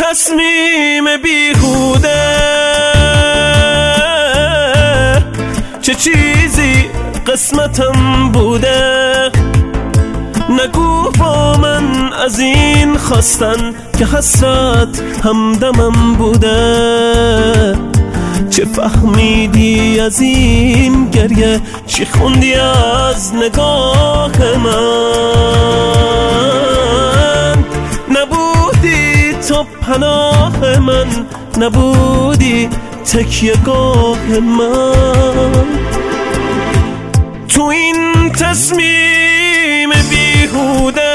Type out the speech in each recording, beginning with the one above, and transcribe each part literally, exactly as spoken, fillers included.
تصمیم بیهوده، چه چیزی قسمتم بوده. نگو با من از این خواستن که حسرت همدمم بوده. چه فهمیدی از این گریه، چی خوندی از نگاه من. نبودی تو پناه من، نبودی تکیه گاه من. تو این تصمیم بیهوده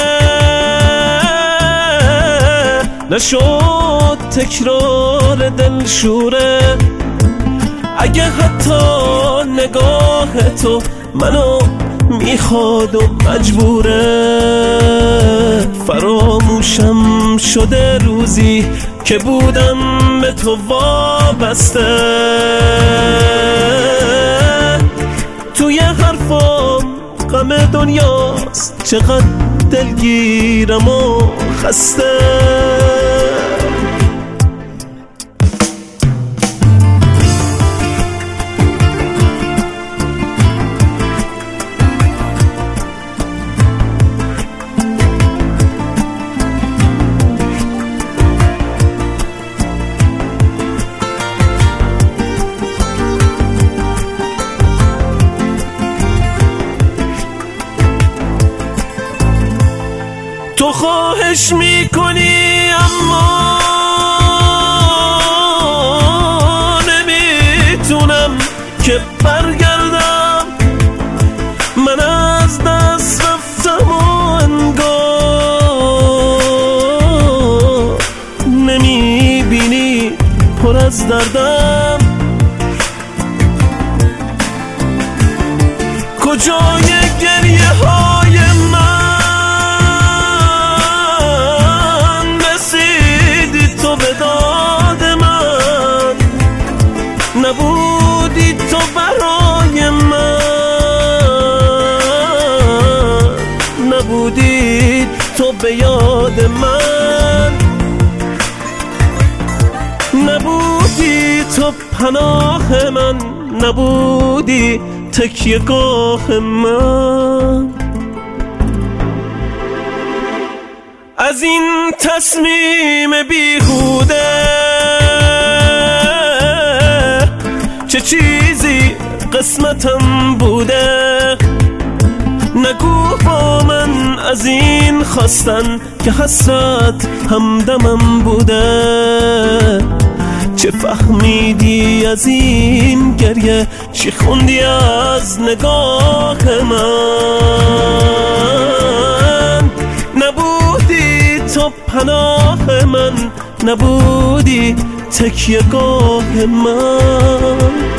نشد تکرار دلشوره. اگه حتی نگاه تو منو میخواد و مجبوره. فراموشم شده روزی که بودم به تو وابسته. توی حرفام غم دنیاست، چقدر دلگیرم و خسته. تو خواهش میکنی اما نمیتونم که برگردم. من از دست رفتم و انگار نمیبینی پر از دردم. کجای گریه های من به داد من. نبودی تو برای من، نبودی تو به یاد من. نبودی تو پناه من، نبودی تکیه گاه من. از این تصمیم بیهوده چه چیزی قسمتم بوده. نگو با من از این خواستن که حسرت همدمم بوده. چه فهمیدی از این گریه، چی خوندی از نگاه من. نبودی تو پناه من، نبودی تکیه گاه من.